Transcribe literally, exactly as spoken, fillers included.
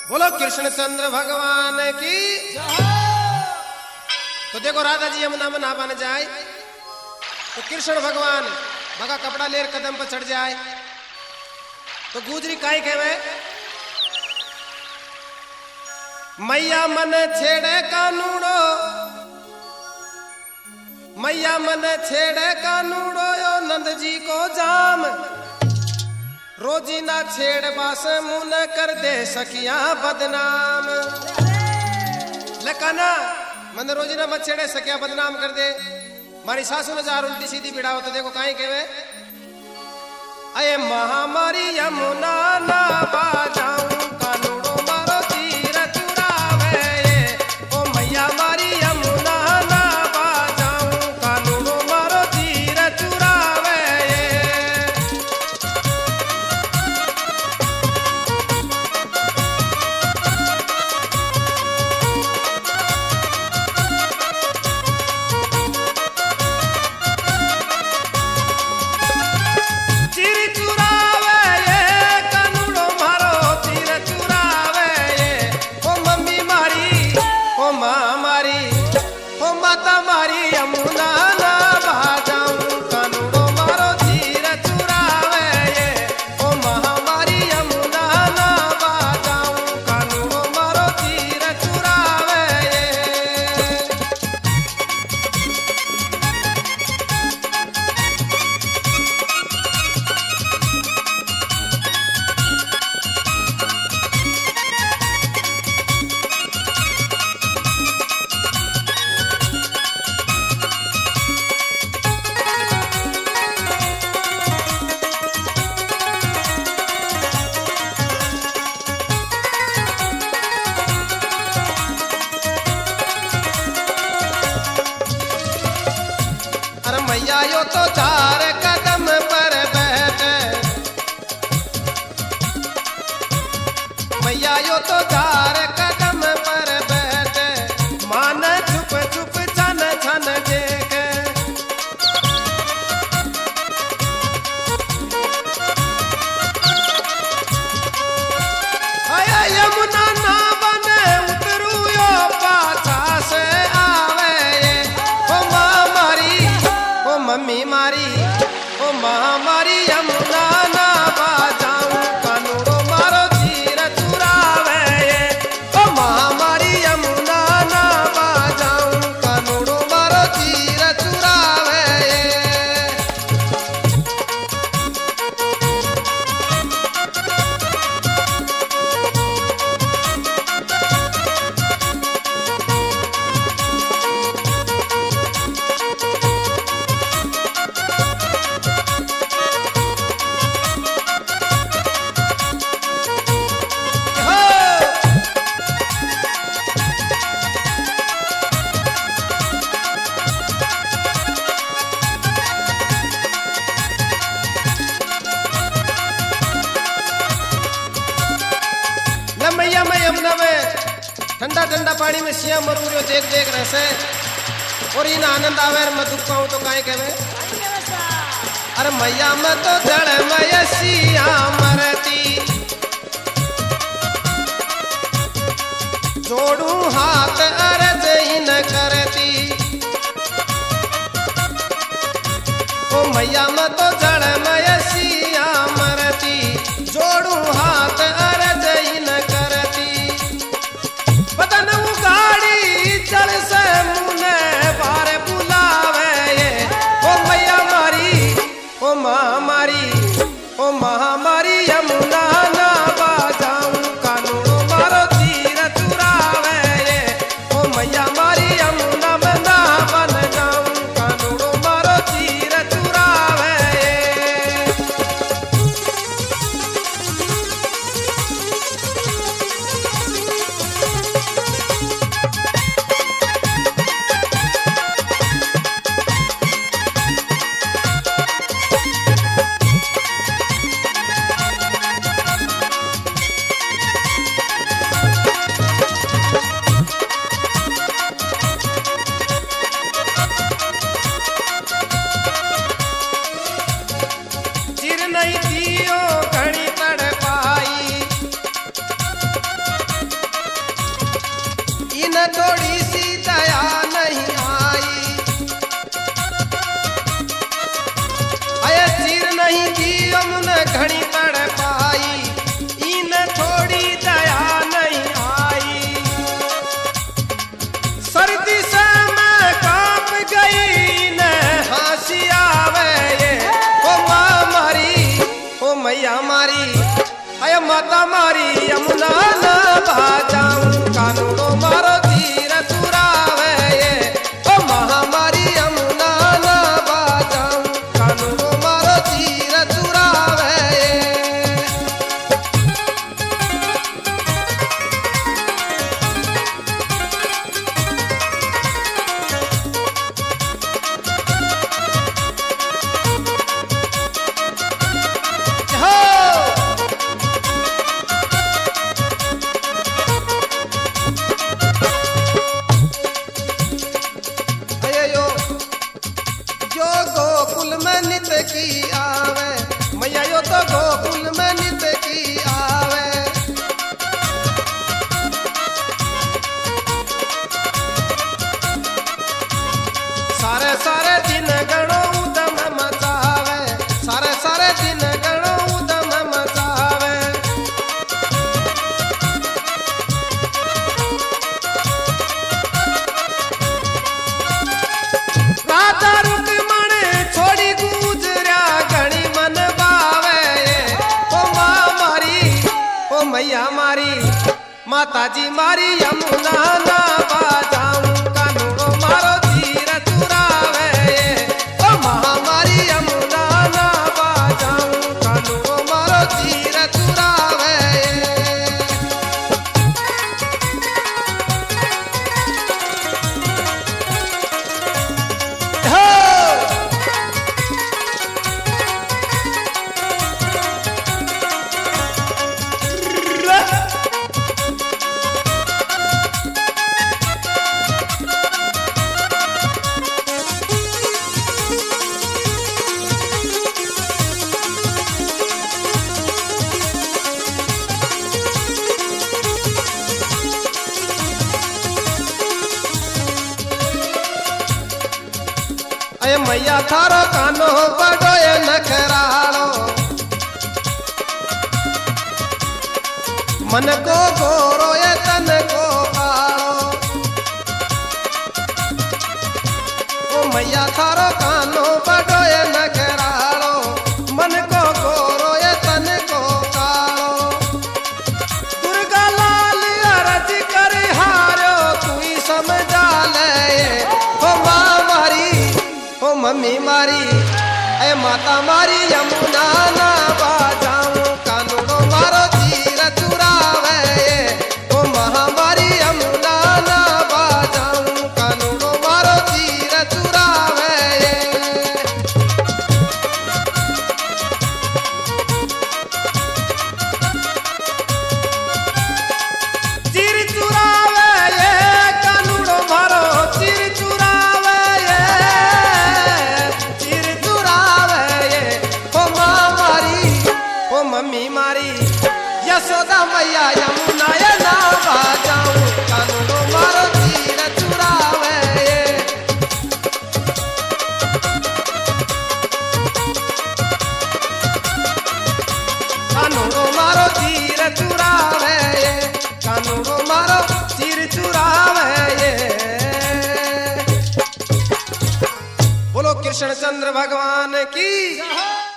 बोलो कृष्णचंद्र भगवान की। तो देखो राधा जी यमुना में नहाने जाए तो कृष्ण भगवान भगा कपड़ा लेर कदम पर चढ़ जाए तो गुजरी काई कहवे मैया मन छेड़े कानूड़ो, मैया मन छेड़े कानूड़ो यो नंद जी को जाम, रोजी ना छेड़ बास मुंह न कर दे सकिया बदनाम। लकाना मन रोजी ना मत छेड़े सकिया बदनाम कर दे। मारी सासू ने जार उल्टी सीधी बिड़ाओ तो देखो काई कहवे अये महामारी यमुना ना बाजाऊं कानूड़ो मारो तीर चुरावे ओ मैया मारी यमुना ना बाजाऊं कानूड़ो मारो तीर चुरावे। मैया यो तो चार कदम पर बैठे, मैया यो तो चार कदम पर बैठे, मान छुप छुप छन छन देखे। अया यमुना ना बने उतरू यो पाछा से आवे ओ माँ मारी ओ मम्मी मारी ओ माँ मारी यमुना ना बाजाऊं कानूड़ो मारो तीर चुरावे ओ माँ मारी यमुना ना बाजाऊं कानूड़ो मारो तीर चुरावे। मैया मैं यमुना में ठंडा ठंडा पानी में सिया मरू रहो देख देख रहे से और इन आनंद आवे मैं दुख पाऊं तो काहे कहवे अरे मैया मैं तो जड़ मैं सिया मरती जोड़ू हाथ अर्ज ही न करती ओ मैया मैं तो जड़ मैं सिया मरती जोड़ू हाथ अर्ज ही न करती बदन उगाड़ी चल से मुने बारे बुलावे ओ मैया मारी ओ माँ मारी ओ माँ मारी यमुना ना बाजाऊं कानूड़ो मारो तीर चुरावे ओ मैया मारी यमुना में ना बन जाऊं कानूड़ो मारो तीर चुरावे। मारी अय माता मारी यमुना ना बाजाऊं कानूड़ो मारो तीर चुरावे ये ओ महामारी यमुना ना बाजाऊं कानूड़ो मारो तीर चुरावे ये गोकुल में नित की आवे मैया यो तो गोकुल में नित की आवे सारे सारे दिन गणो उदम मचावे सारे सारे दिन गणो उदम मचावे राजा मैया मारी माता जी मारी यमुना ना बाजाऊं कानूड़ो मारो तीर चुरावे ओ महामारी यमुना ना बाजाऊं कानूड़ो मारो तीर चुरावे अय मैया थारो कानो बड़ो ये नखरालो मन को गोरो ये तन को कालो ओ मैया थारो कानो बड़ो ये नखरालो मन को गोरो ये तन को कालो दुर्गा लाल अरज कर हारो तू ही समझा ले ओ माँ मारी ओ मम्मी मारी अय माता मारी यमुना ना बाजाऊं कानूड़ो मारो तीर चुरावे ओ महामारी यमुना ना बाजाऊं कानूड़ो मारो तीर चुरावे तीर चुरावे ये कानूड़ो मारो तीर चुरावे मम्मी मारी यशोदा मैया यमुना ये ना बाजाऊं कानूड़ो मारो तीर चुरावे कानूड़ो मारो तीर चुरावे कानूड़ो मारो तीर चुरावे बोलो कृष्ण चंद्र भगवान की